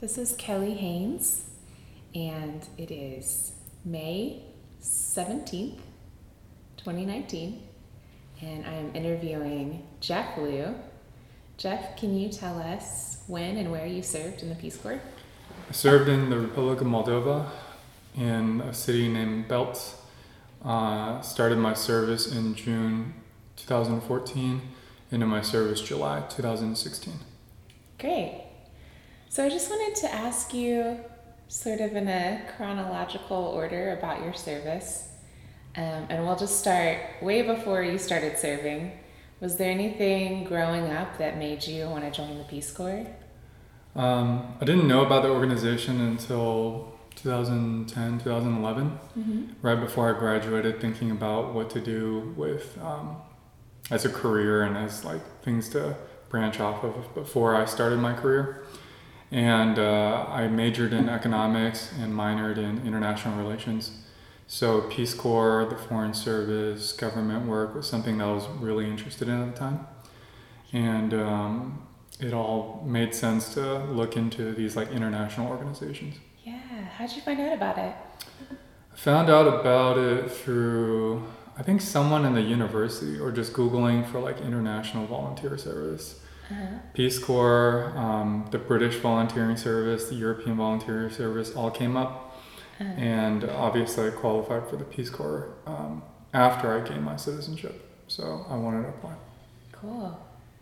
This is Kelly Haynes, and it is May 17th, 2019, and I am interviewing Jeff Liu. Jeff, can you tell us when and where you served in the Peace Corps? I served in the Republic of Moldova in a city named Belt. Started my service in June 2014, into my service July 2016. Great. So I just wanted to ask you, sort of in a chronological order, about your service. And we'll just start way before you started serving. Was there anything growing up that made you want to join the Peace Corps? I didn't know about the organization until 2010, 2011, right before I graduated, thinking about what to do with as a career and as like things to branch off of before I started my career. And I majored in economics and minored in international relations. So Peace Corps, the Foreign Service, government work was something that I was really interested in at the time. And it all made sense to look into these like international organizations. Yeah, how'd you find out about it? I found out about it through, I think, someone in the university or just Googling for like international volunteer service. Peace Corps, the British Volunteering Service, the European Volunteer Service all came up. And obviously I qualified for the Peace Corps after I gained my citizenship. So I wanted to apply. Cool.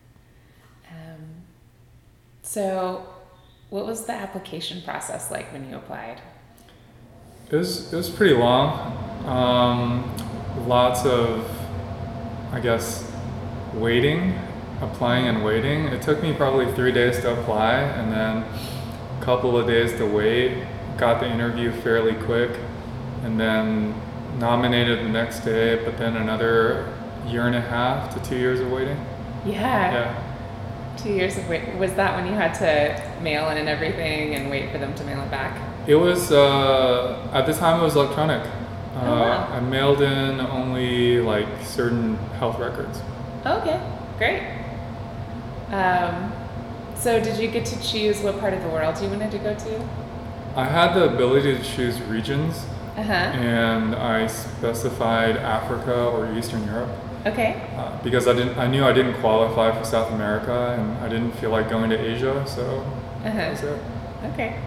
So what was the application process like when you applied? It was pretty long. Lots of, I guess, applying and waiting. It took me probably 3 days to apply and then a couple of days to wait. Got the interview fairly quick and then nominated the next day, but then another 1.5 to 2 years of waiting. Yeah. 2 years of wait. Was that when you had to mail in and everything and wait for them to mail it back? It was, at the time it was electronic. Wow. I mailed in only like certain health records. Okay, great. So did you get to choose what part of the world you wanted to go to? I had the ability to choose regions, and I specified Africa or Eastern Europe. Okay. Because I knew I didn't qualify for South America, and I didn't feel like going to Asia, so that was it. Okay.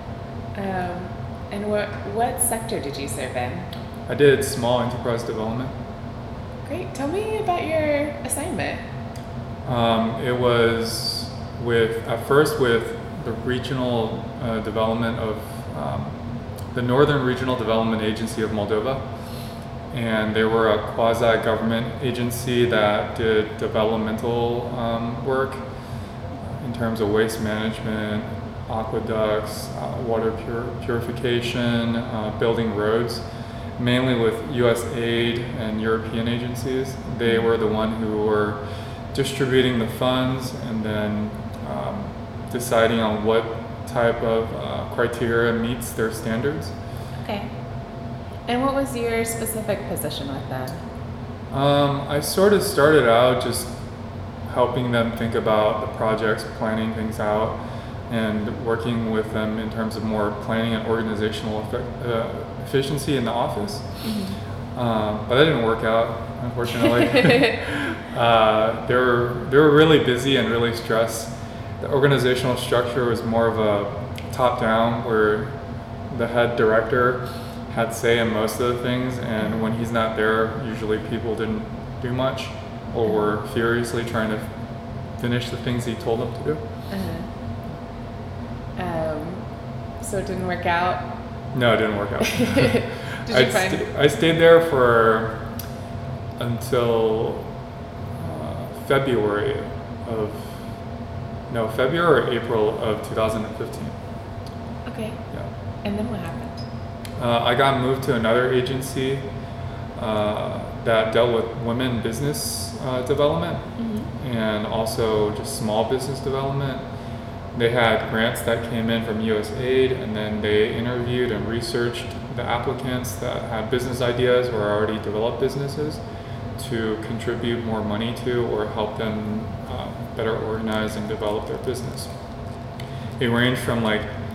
And what sector did you serve in? I did small enterprise development. Great. Tell me about your assignment. It was at first with the regional development of the Northern Regional Development Agency of Moldova. And they were a quasi-government agency that did developmental work in terms of waste management, aqueducts, water purification, building roads, mainly with US aid and European agencies. They were the one who were distributing the funds and then deciding on what type of criteria meets their standards. Okay. And what was your specific position with them? I sort of started out just helping them think about the projects, planning things out, and working with them in terms of more planning and organizational efficiency in the office. But that didn't work out, unfortunately. They were really busy and really stressed. The organizational structure was more of a top-down, where the head director had say in most of the things, and when he's not there, usually people didn't do much or were furiously trying to finish the things he told them to do. So it didn't work out? No, it didn't work out. I stayed there until February or April of 2015. Okay. Yeah. And then what happened? I got moved to another agency that dealt with women business development and also just small business development. They had grants that came in from US aid, and then they interviewed and researched the applicants that had business ideas or already developed businesses to contribute more money to or help them better organize and develop their business. It ranged from like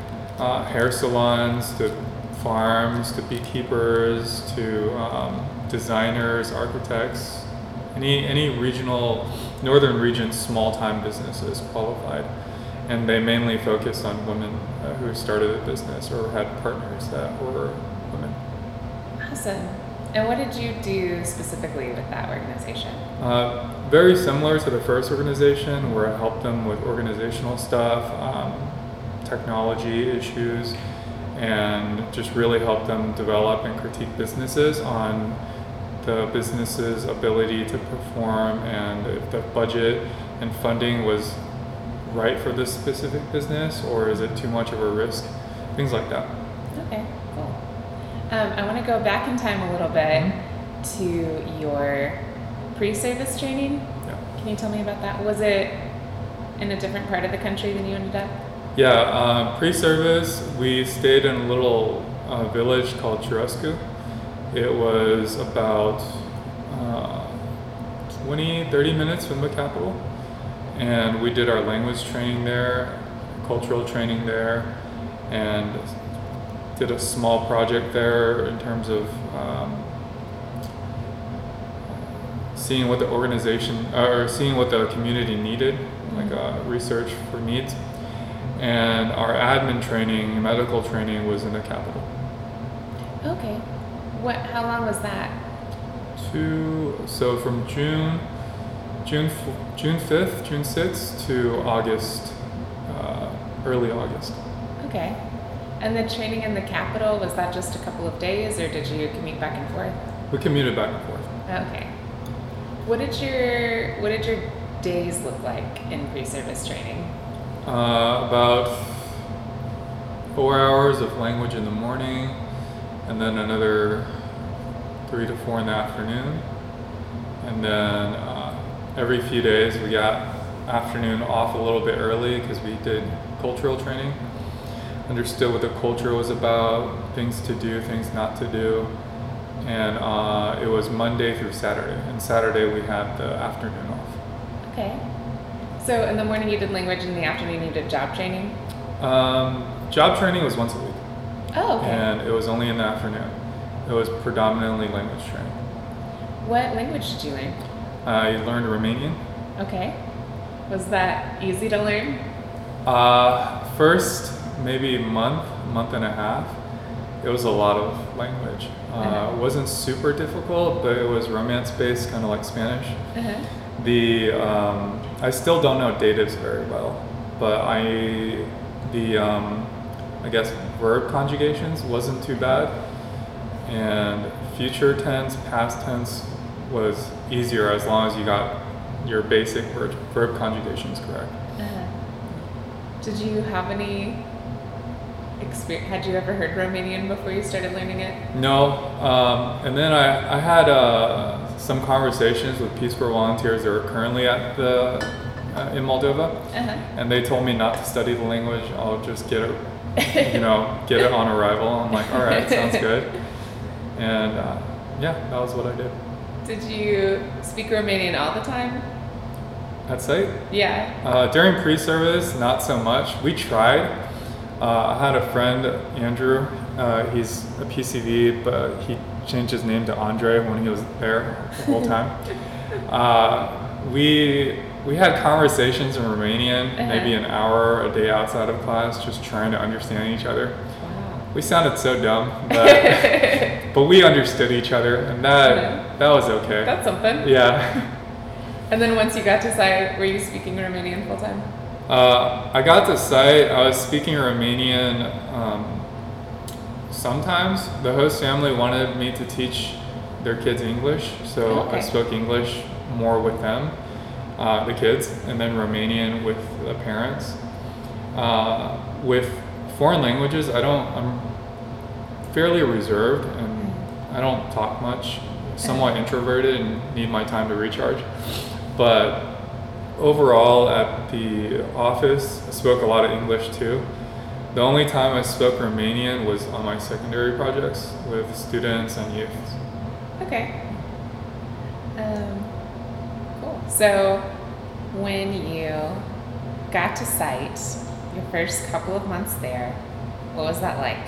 hair salons to farms to beekeepers to designers, architects, any regional, northern region small-time businesses qualified. And they mainly focused on women who started a business or had partners that were women. Awesome. And what did you do specifically with that organization? Very similar to the first organization, where I helped them with organizational stuff, technology issues, and just really helped them develop and critique businesses on the business's ability to perform and if the budget and funding was right for this specific business, or is it too much of a risk, things like that. Okay, cool. I want to go back in time a little bit to your pre-service training. Yeah. Can you tell me about that? Was it in a different part of the country than you ended up? Yeah, pre-service, we stayed in a little village called Churrusco. It was about 20-30 minutes from the capital. And we did our language training there, cultural training there, and did a small project there in terms of seeing what the organization, or seeing what the community needed, like research for needs. And our admin training, medical training was in the capital. Okay. How long was that? So from June 5th, June 6th to August, early August. Okay. And the training in the capital, was that just a couple of days, or did you commute back and forth? We commuted back and forth. Okay. What did your days look like in pre-service training? About 4 hours of language in the morning, and then another 3 to 4 in the afternoon. And then every few days we got afternoon off a little bit early because we did cultural training. Understood what the culture was about, things to do, things not to do. And it was Monday through Saturday. And Saturday we had the afternoon off. Okay. So in the morning you did language, in the afternoon you did job training? Job training was once a week. Oh, okay. And it was only in the afternoon. It was predominantly language training. What language did you learn? I learned Romanian. Okay. Was that easy to learn? First, maybe month and a half, it was a lot of language. It wasn't super difficult, but it was Romance-based, kind of like Spanish. I still don't know datives very well, but I guess verb conjugations wasn't too bad, and future tense, past tense was easier as long as you got your basic verb conjugations correct. Did you have any experience? Had you ever heard Romanian before you started learning it? No, and then I had some conversations with Peace Corps volunteers that are currently at in Moldova, and they told me not to study the language. I'll just get it, get it on arrival. I'm like, all right, sounds good, and that was what I did. Did you speak Romanian all the time? At site? Yeah. During pre-service, not so much. We tried. I had a friend, Andrew. He's a PCV, but he changed his name to Andre when he was there the whole time. We had conversations in Romanian, maybe an hour a day outside of class, just trying to understand each other. Wow. We sounded so dumb, but we understood each other, and that was okay. That's something. Yeah. And then once you got to site, were you speaking Romanian full time? I got to site, I was speaking Romanian sometimes. The host family wanted me to teach their kids English, so I spoke English more with them, the kids, and then Romanian with the parents. With foreign languages, I'm fairly reserved and I don't talk much, somewhat introverted and need my time to recharge. But overall at the office, I spoke a lot of English too. The only time I spoke Romanian was on my secondary projects with students and youth. Okay. Cool. So when you got to site, your first couple of months there, What was that like?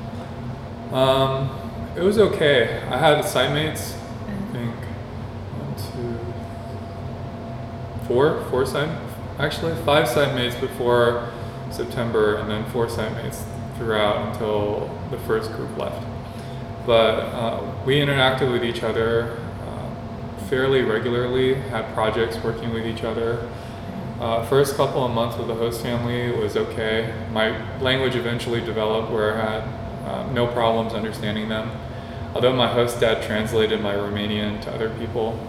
It was okay. I had site mates, I Mhm. think one, two, four site, actually 5 site mates before September, and then 4 site mates throughout until the first group left. But we interacted with each other fairly regularly, had projects working with each other. First couple of months with the host family was okay. My language eventually developed where I had no problems understanding them. Although my host dad translated my Romanian to other people,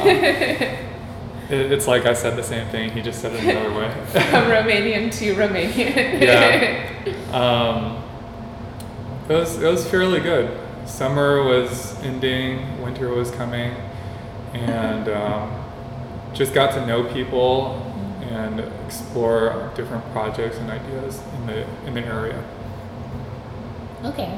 it's like I said the same thing, he just said it another way. From Romanian to Romanian. Yeah. It was fairly good. Summer was ending, winter was coming, and just got to know people and explore different projects and ideas in the area. Okay.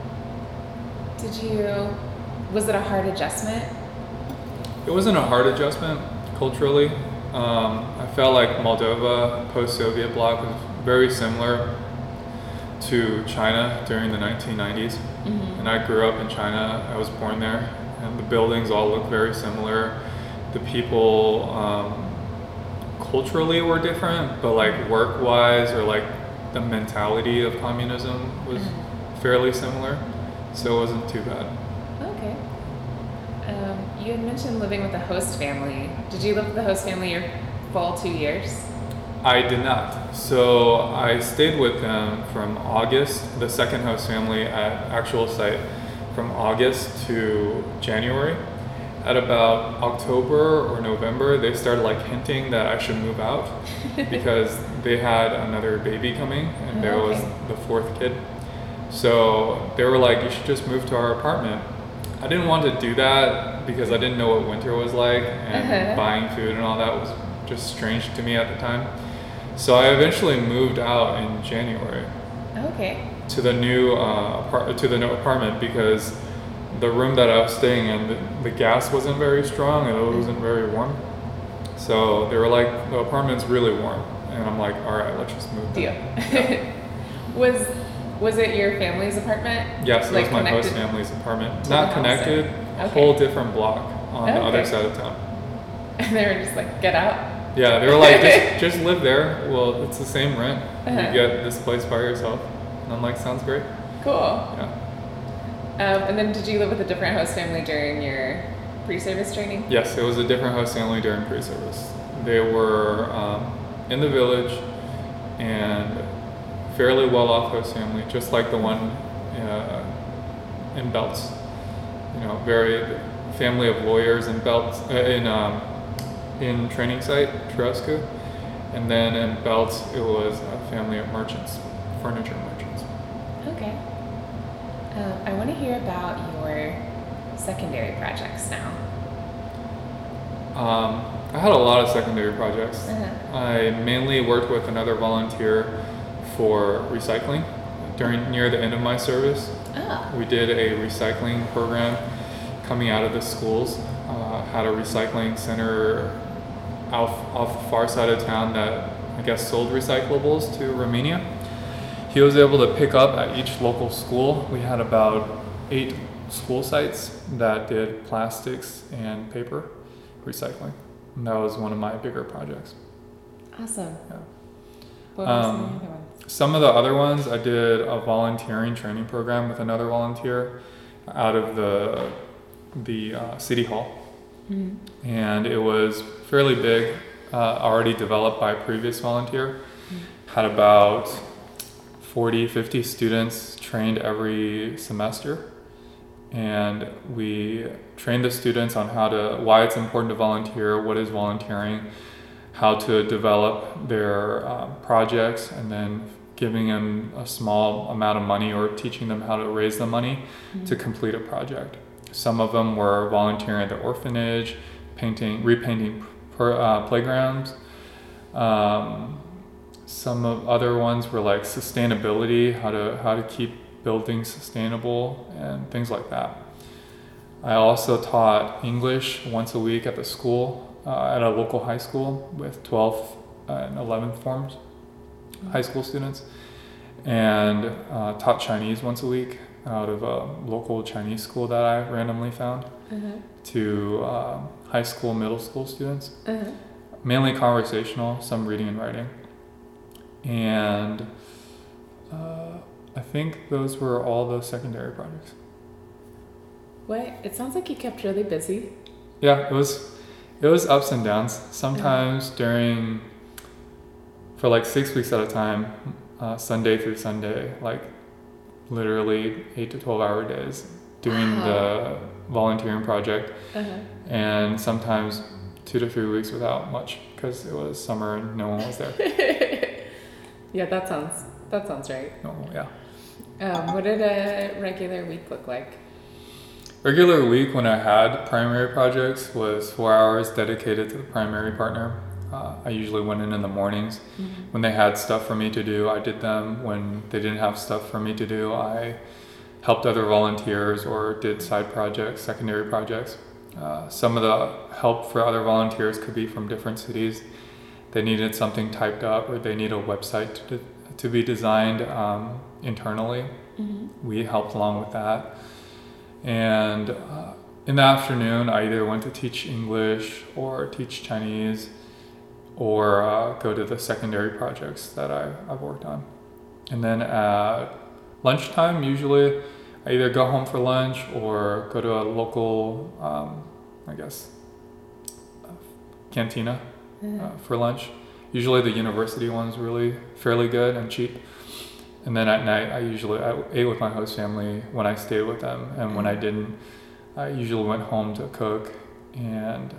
Was it a hard adjustment? It wasn't a hard adjustment culturally. I felt like Moldova, post-Soviet bloc, was very similar to China during the 1990s. Mm-hmm. And I grew up in China. I was born there, and the buildings all look very similar. The people culturally were different, but like work-wise or like the mentality of communism was fairly similar, so it wasn't too bad. Okay. You had mentioned living with a host family. Did you live with the host family your full 2 years? I did not. So I stayed with them from August, the second host family at actual site, from August to January. At about October or November, they started like hinting that I should move out because they had another baby coming, and there was the 4th kid. So they were like, you should just move to our apartment. I didn't want to do that because I didn't know what winter was like, and buying food and all that was just strange to me at the time. So I eventually moved out in January. Okay. To the new apartment because the room that I was staying in, the gas wasn't very strong and it wasn't very warm. So they were like, the apartment's really warm, and I'm like, all right, let's just move. Deal. Yeah. Was it your family's apartment? Yes, it like was my host connected family's apartment. to Not the house connected, then? a Okay. whole different block on the other Okay. side of town. And they were just like, get out. Yeah, they were like, just live there. Well, it's the same rent. You Uh-huh. get this place by yourself. And I'm like, sounds great. Cool. Yeah. And then did you live with a different host family during your pre-service training? Yes, it was a different host family during pre-service. They were in the village and fairly well-off host family, just like the one in Belts. You know, very family of lawyers in Belts in training site, Truscu, and then in Belts it was a family of merchants, furniture merchants. Okay. I want to hear about your secondary projects now. I had a lot of secondary projects. Uh-huh. I mainly worked with another volunteer for recycling near the end of my service. Oh. We did a recycling program coming out of the schools. Had a recycling center off the far side of town that I guess sold recyclables to Romania. He was able to pick up at each local school. We had about 8 school sites that did plastics and paper recycling. And that was one of my bigger projects. Awesome. Yeah. What were some of the other ones? Some of the other ones, I did a volunteering training program with another volunteer out of the city hall. Mm-hmm. And it was fairly big, already developed by a previous volunteer. Had about 40, 50 students trained every semester. And we trained the students on why it's important to volunteer, what is volunteering, how to develop their projects, and then giving them a small amount of money or teaching them how to raise the money to complete a project. Some of them were volunteering at the orphanage, repainting playgrounds. Some of other ones were like sustainability, how to keep buildings sustainable and things like that. I also taught English once a week at the school, at a local high school with 12th and 11th forms, high school students. and taught Chinese once a week out of a local Chinese school that I randomly found to high school, middle school students. Mainly conversational, some reading and writing. And I think those were all the secondary projects. What? It sounds like you kept really busy. Yeah, it was ups and downs. Sometimes for like 6 weeks at a time, Sunday through Sunday, like literally 8 to 12 hour days doing the volunteering project. And sometimes 2 to 3 weeks without much because it was summer and no one was there. Yeah, that sounds right. Oh, yeah. What did a regular week look like? Regular week when I had primary projects was 4 hours dedicated to the primary partner. I usually went in the mornings. When they had stuff for me to do, I did them. When they didn't have stuff for me to do, I helped other volunteers or did side projects, secondary projects. Some of the help for other volunteers could be from different cities. They needed something typed up or they need a website to be designed internally. We helped along with that. And in the afternoon, I either went to teach English or teach Chinese or go to the secondary projects that I've worked on. And then at lunchtime, usually I either go home for lunch or go to a local, cantina for lunch. Usually the university one's really fairly good and cheap. And then at night, I ate with my host family when I stayed with them. And when I didn't, I usually went home to cook and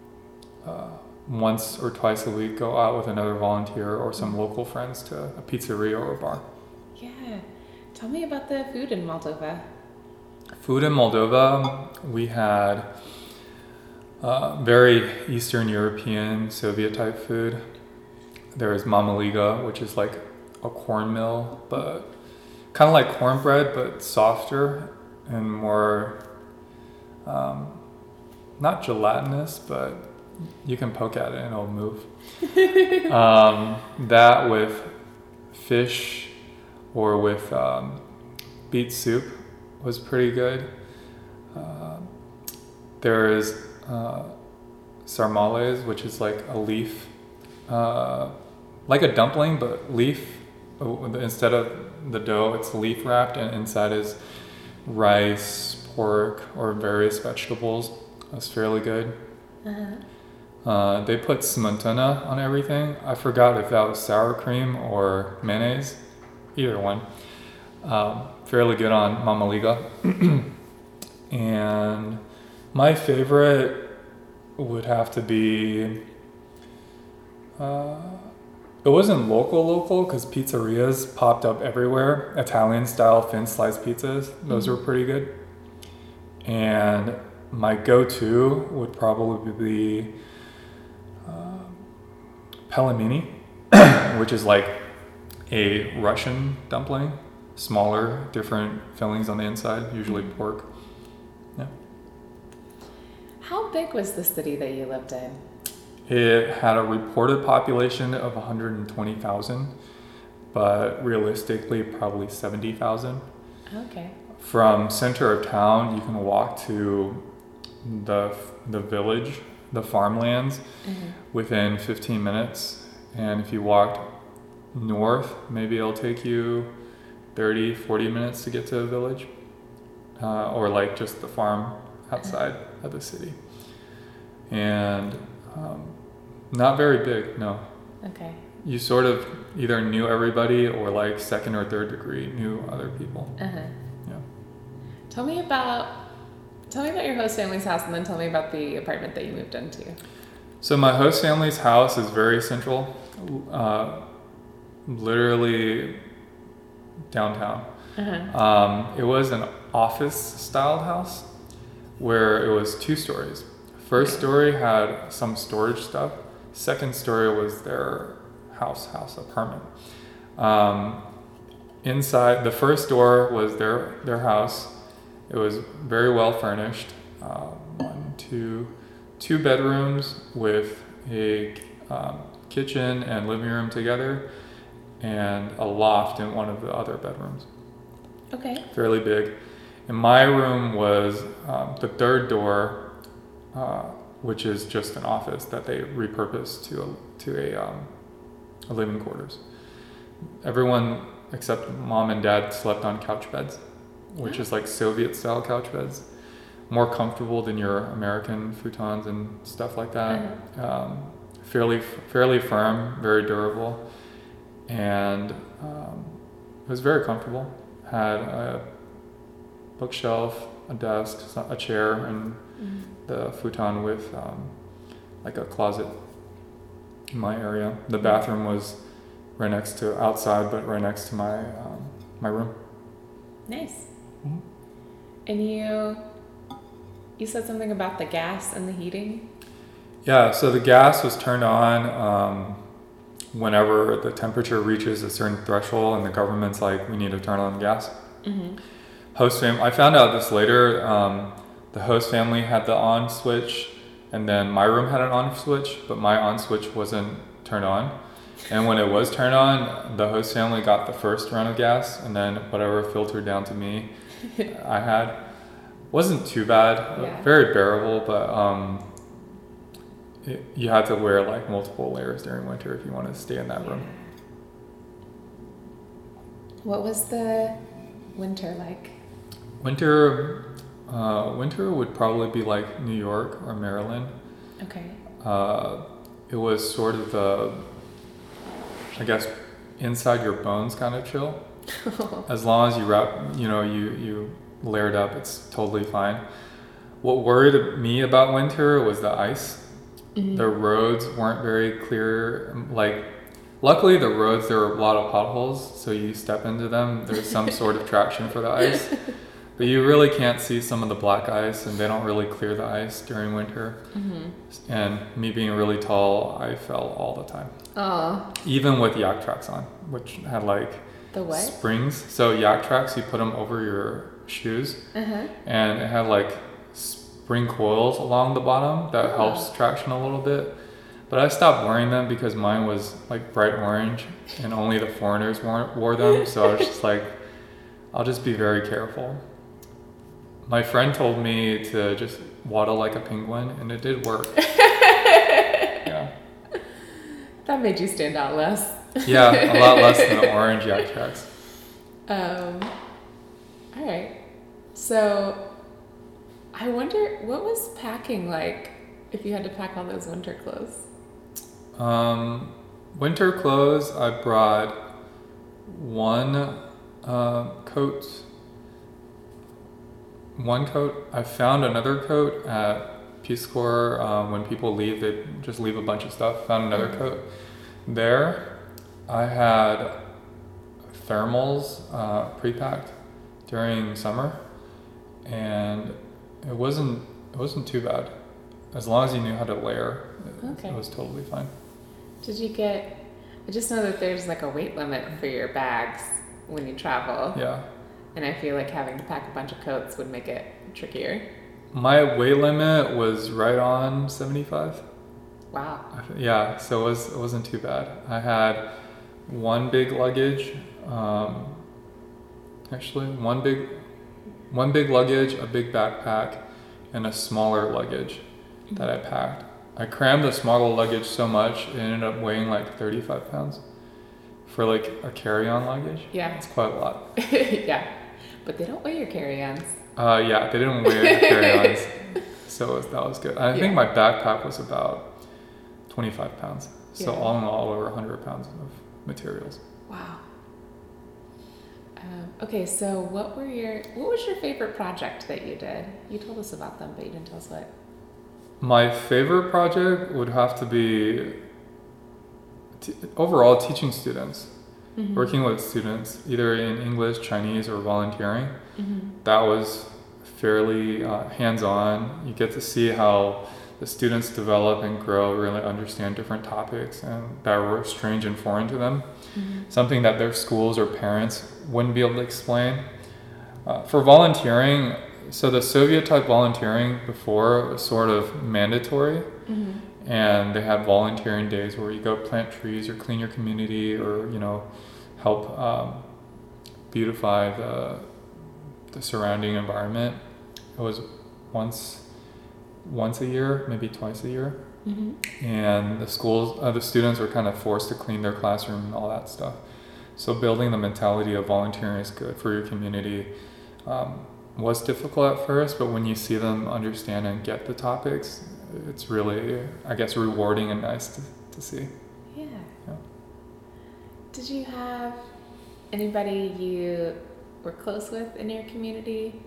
once or twice a week go out with another volunteer or some local friends to a pizzeria or a bar. Yeah. Tell me about the food in Moldova. Food in Moldova, we had very Eastern European, Soviet type food. There was mamaliga, which is like a cornmeal, but kind of like cornbread, but softer and more, not gelatinous, but you can poke at it and it'll move. That with fish or with beet soup was pretty good. There is sarmales, which is like a leaf, like a dumpling, but leaf. Instead of the dough, it's leaf wrapped, and inside is rice, pork, or various vegetables. That's fairly good. They put smetana on everything. I forgot if that was sour cream or mayonnaise. Either one. Fairly good on mamaliga. And my favorite would have to be... it wasn't local because pizzerias popped up everywhere. Italian style thin sliced pizzas. Those were pretty good. And my go-to would probably be pelmeni, which is like a Russian dumpling. Smaller, different fillings on the inside, usually pork. Yeah. How big was the city that you lived in? It had a reported population of 120,000, but realistically probably 70,000. Okay. From center of town, you can walk to the village, the farmlands, within 15 minutes. And if you walked north, maybe it'll take you 30, 40 minutes to get to a village, or like just the farm outside of the city. And not very big, no. Okay. You sort of either knew everybody or like second or third degree knew other people. Yeah. Tell me about your host family's house, and then tell me about the apartment that you moved into. So my host family's house is very central, literally downtown. It was an office-styled house where it was 2 stories. First story had some storage stuff. Second story was their house apartment. Inside, the first door was their house. It was very well furnished. 2 bedrooms with a kitchen and living room together, and a loft in one of the other bedrooms. Okay. Fairly big. And my room was the third door, which is just an office that they repurposed to a living quarters. Everyone except mom and dad slept on couch beds, which is like Soviet style couch beds, more comfortable than your American futons and stuff like that. Fairly firm, very durable, and it was very comfortable. Had a bookshelf, a desk, a chair, and the futon with like a closet in my area. The bathroom was right next to outside, but right next to my room. Nice. And you said something about the gas and the heating? Yeah, so the gas was turned on whenever the temperature reaches a certain threshold and the government's like, we need to turn on the gas. Host family, I found out this later, the host family had the on switch, and then my room had an on switch, but my on switch wasn't turned on. And when it was turned on, the host family got the first run of gas, and then whatever filtered down to me, I had. Wasn't too bad, very bearable, but you had to wear like multiple layers during winter if you wanted to stay in that room. What was the winter like? Winter would probably be like New York or Maryland. Okay. It was sort of the, I guess, inside your bones kind of chill. As long as you layered up, it's totally fine. What worried me about winter was the ice. The roads weren't very clear. Like, luckily the roads, there were a lot of potholes, so you step into them, there's some sort of traction for the ice. But you really can't see some of the black ice, and they don't really clear the ice during winter. And me being really tall, I fell all the time. Oh. Even with yak tracks on, which had like the what? Springs. So yak tracks, you put them over your shoes, and it had like spring coils along the bottom that helps traction a little bit. But I stopped wearing them because mine was like bright orange, and only the foreigners wore them. So I was just like, I'll just be very careful. My friend told me to just waddle like a penguin, and it did work. Yeah. That made you stand out less. Yeah, a lot less than the orange yak tracks. All right. So I wonder, what was packing like if you had to pack all those winter clothes? Winter clothes, I brought one coat. I found another coat at Peace Corps. When people leave, they just leave a bunch of stuff. Found another coat there. I had thermals pre-packed during summer, and it wasn't too bad. As long as you knew how to layer, it was totally fine. I just know that there's like a weight limit for your bags when you travel. Yeah. And I feel like having to pack a bunch of coats would make it trickier. My weight limit was right on 75. Wow. Yeah, so it wasn't too bad. I had one big luggage, actually one big luggage, a big backpack, and a smaller luggage that I packed. I crammed the smaller luggage so much, it ended up weighing like 35 pounds for like a carry-on luggage. Yeah. It's quite a lot. Yeah. But they don't weigh your carry-ons. Yeah, they didn't weigh the carry-ons. So that was good. I think my backpack was about 25 pounds. So all in all, over 100 pounds of materials. Wow. Okay, so what was your favorite project that you did? You told us about them, but you didn't tell us what. My favorite project would have to be overall teaching students, working with students, either in English, Chinese, or volunteering. That was fairly hands-on. You get to see how the students develop and grow, really understand different topics and that were strange and foreign to them. Something that their schools or parents wouldn't be able to explain. For volunteering, so the Soviet type volunteering before was sort of mandatory, and they had volunteering days where you go plant trees or clean your community or help beautify the surrounding environment. It was once a year, maybe twice a year. And the students were kind of forced to clean their classroom and all that stuff. So building the mentality of volunteering is good for your community was difficult at first, but when you see them understand and get the topics, it's really, I guess, rewarding and nice to see. Yeah. Did you have anybody you were close with in your community?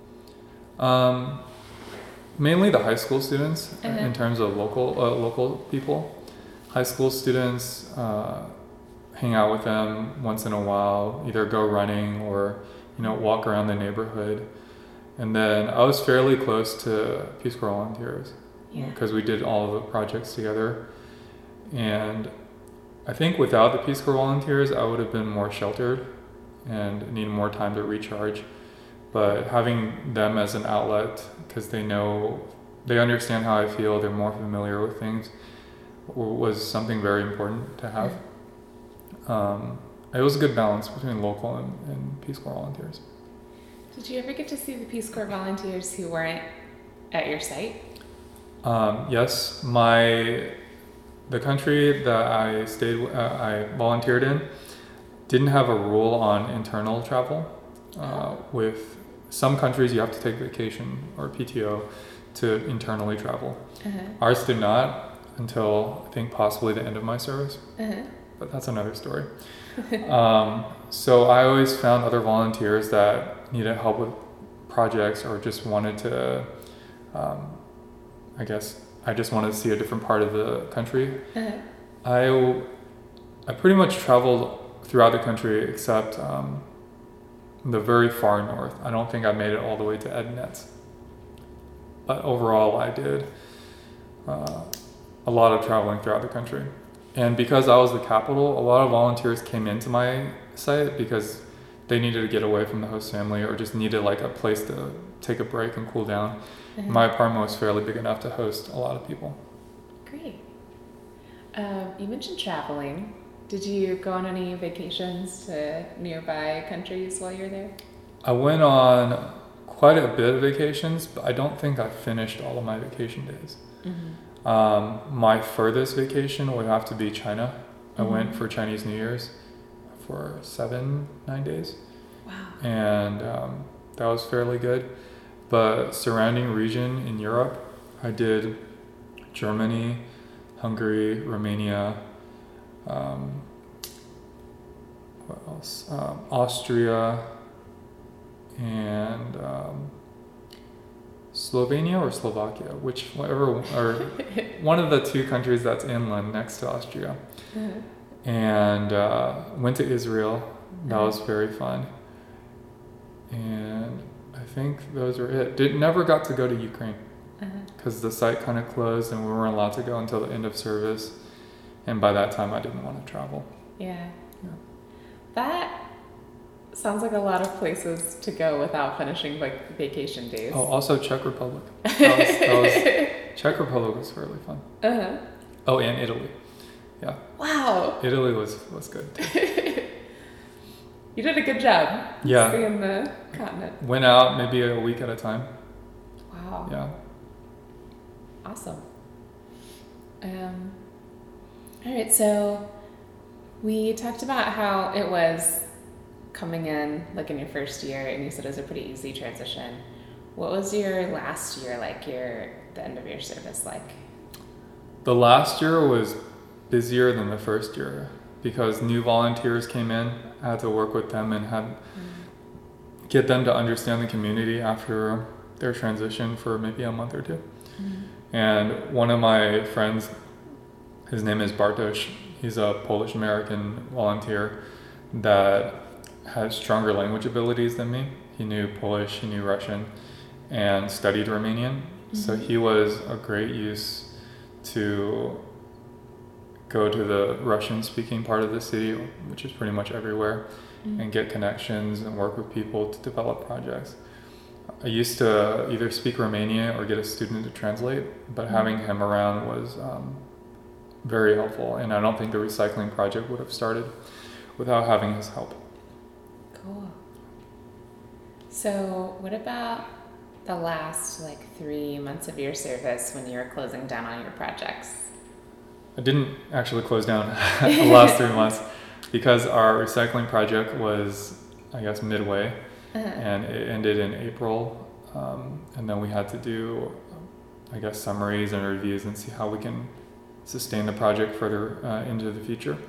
Mainly the high school students in terms of local people. High school students, hang out with them once in a while, either go running or, walk around the neighborhood. And then I was fairly close to Peace Corps volunteers because we did all of the projects together. And I think without the Peace Corps volunteers, I would have been more sheltered and needed more time to recharge. But having them as an outlet, because they understand how I feel, they're more familiar with things, was something very important to have. It was a good balance between local and Peace Corps volunteers. Did you ever get to see the Peace Corps volunteers who weren't at your site? Yes, the country that I volunteered in didn't have a rule on internal travel. With some countries, you have to take vacation or PTO to internally travel. Ours did not until I think possibly the end of my service, but that's another story. So I always found other volunteers that needed help with projects or just wanted to, I just wanted to see a different part of the country. I pretty much traveled throughout the country except the very far north. I don't think I made it all the way to Ednetz. But overall, I did a lot of traveling throughout the country. And because I was the capital, a lot of volunteers came into my site because they needed to get away from the host family or just needed like a place to take a break and cool down. My apartment was fairly big enough to host a lot of people. Great. You mentioned traveling. Did you go on any vacations to nearby countries while you were there? I went on quite a bit of vacations, but I don't think I finished all of my vacation days. My furthest vacation would have to be China. I went for Chinese New Year's for 7-9 days. Wow. And that was fairly good. But surrounding region in Europe, I did Germany, Hungary, Romania, what else? Austria, and Slovenia or Slovakia, or one of the two countries that's inland next to Austria. And went to Israel. That was very fun. And I think those were it. Never got to go to Ukraine because the site kind of closed and we weren't allowed to go until the end of service. And by that time, I didn't want to travel. Yeah. That sounds like a lot of places to go without finishing like vacation days. Oh, also Czech Republic. Czech Republic was fairly fun. Oh, and Italy. Yeah. Wow. Italy was good. You did a good job. Yeah. Seeing the continent. Went out maybe a week at a time. Wow. Yeah. Awesome. All right, so we talked about how it was coming in, like in your first year, and you said it was a pretty easy transition. What was your last year like, the end of your service like? The last year was busier than the first year because new volunteers came in. I had to work with them and get them to understand the community after their transition for maybe a month or two. And one of my friends, his name is Bartosz. He's a Polish-American volunteer that had stronger language abilities than me. He knew Polish, he knew Russian, and studied Romanian. So he was a great use to go to the Russian-speaking part of the city, which is pretty much everywhere, and get connections and work with people to develop projects. I used to either speak Romanian or get a student to translate, but having him around was very helpful, and I don't think the recycling project would have started without having his help. Cool. So what about the last 3 months of your service when you were closing down on your projects? I didn't actually close down the last 3 months because our recycling project was, I guess, midway, and it ended in April. And then we had to do, I guess, summaries and reviews and see how we can sustain the project further into the future.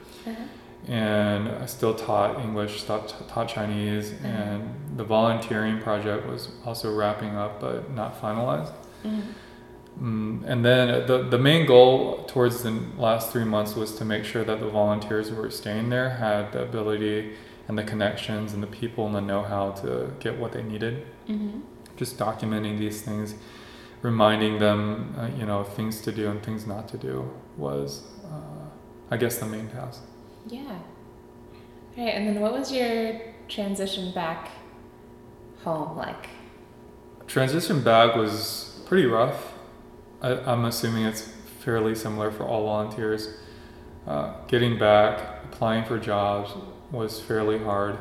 And I still taught English, taught Chinese, and the volunteering project was also wrapping up but not finalized. And then the main goal towards the last 3 months was to make sure that the volunteers who were staying there had the ability and the connections and the people and the know-how to get what they needed. Just documenting these things, reminding them, things to do and things not to do was, I guess, the main task. Yeah. All right. And then what was your transition back home like? Transition back was pretty rough. I'm assuming it's fairly similar for all volunteers. Getting back, applying for jobs was fairly hard.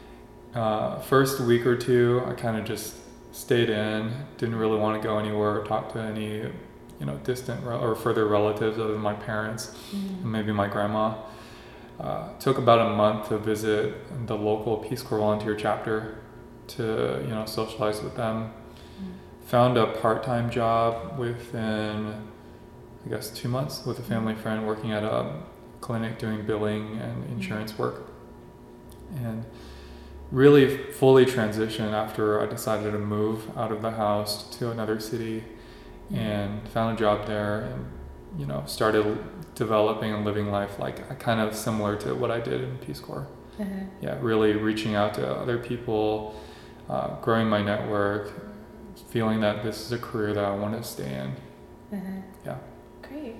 First week or two, I kind of just stayed in, didn't really want to go anywhere or talk to any, distant or further relatives other than my parents and maybe my grandma. Took about a month to visit the local Peace Corps volunteer chapter to, socialize with them. Found a part-time job within, I guess, 2 months with a family friend working at a clinic doing billing and insurance work. And really fully transitioned after I decided to move out of the house to another city and found a job there and, started developing and living life kind of similar to what I did in Peace Corps. Yeah, really reaching out to other people, growing my network, feeling that this is a career that I want to stay in. Yeah. Great.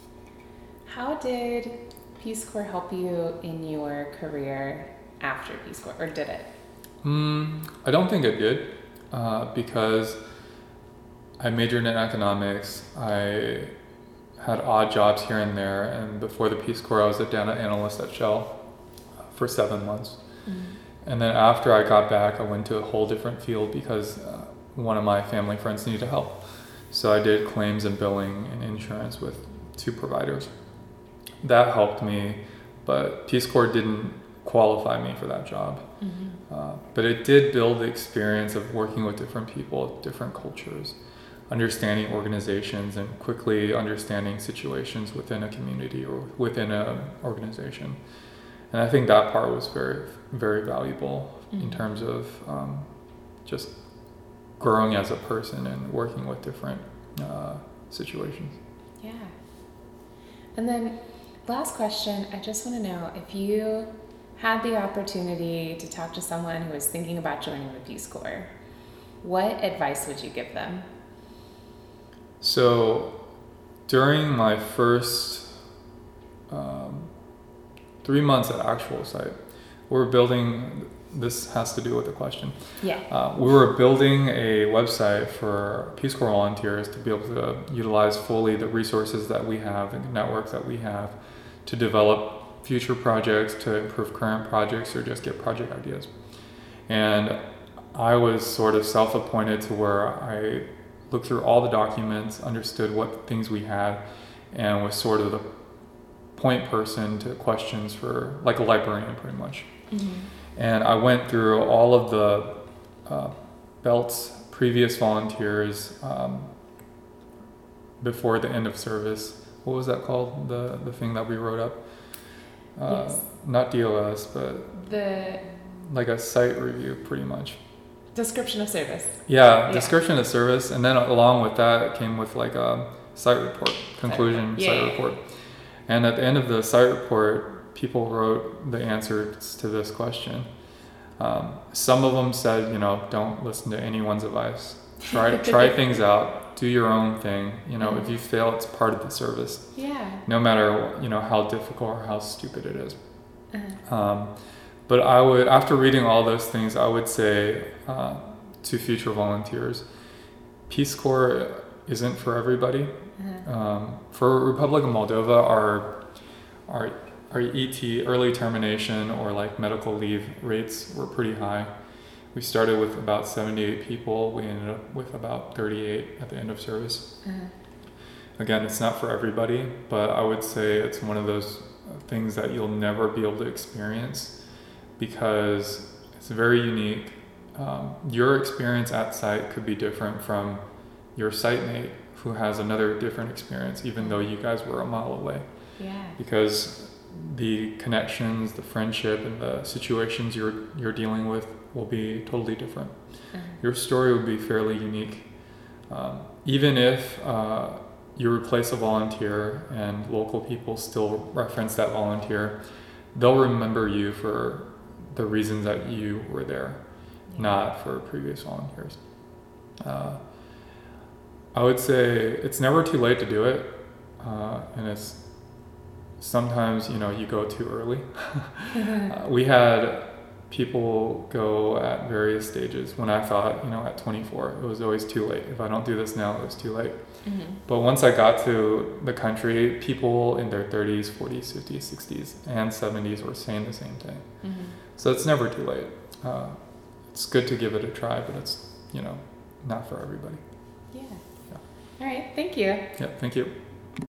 How did Peace Corps help you in your career after Peace Corps, or did it? I don't think it did, because I majored in economics. I had odd jobs here and there, and before the Peace Corps, I was a data analyst at Shell for 7 months. And then after I got back, I went to a whole different field because one of my family friends needed help. So I did claims and billing and insurance with 2 providers. That helped me, but Peace Corps didn't qualify me for that job. But it did build the experience of working with different people, different cultures, understanding organizations and quickly understanding situations within a community or within an organization. And I think that part was very, very valuable in terms of just growing as a person and working with different situations. Yeah. And then last question, I just want to know if you had the opportunity to talk to someone who was thinking about joining the Peace Corps, what advice would you give them? So during my first 3 months at actual site, we're building, this has to do with the question. Yeah. We were building a website for Peace Corps volunteers to be able to utilize fully the resources that we have and the networks that we have to develop future projects, to improve current projects, or just get project ideas. And I was sort of self-appointed to where I looked through all the documents, understood what things we had, and was sort of the point person to questions for, like a librarian pretty much. And I went through all of the Belt's previous volunteers before the end of service. What was that called? The thing that we wrote up? Yes. Not DOS, but like a site review pretty much. Description of service. Yeah, description of service. And then along with that, it came with like a site report, conclusion site report. And at the end of the site report, people wrote the answers to this question. Some of them said, don't listen to anyone's advice. Try things out. Do your own thing. If you fail, it's part of the service. Yeah. No matter how difficult or how stupid it is. But I would, after reading all those things, I would say to future volunteers, Peace Corps isn't for everybody. For Republic of Moldova, our our ET, early termination, or like medical leave rates were pretty high. We started with about 78 people. We ended up with about 38 at the end of service. Again, it's not for everybody, but I would say it's one of those things that you'll never be able to experience because it's very unique. Your experience at site could be different from your site mate who has another different experience, even though you guys were a mile away. Yeah. Because the connections, the friendship, and the situations you're dealing with will be totally different. Your story will be fairly unique. Even if you replace a volunteer and local people still reference that volunteer, they'll remember you for the reasons that you were there, not for previous volunteers. I would say it's never too late to do it, and it's sometimes, you go too early. We had people go at various stages. When I thought, at 24, it was always too late. If I don't do this now, it was too late. But once I got to the country, people in their 30s, 40s, 50s, 60s, and 70s were saying the same thing. So it's never too late. It's good to give it a try, but it's, not for everybody. Yeah. All right. Thank you. Yeah, thank you.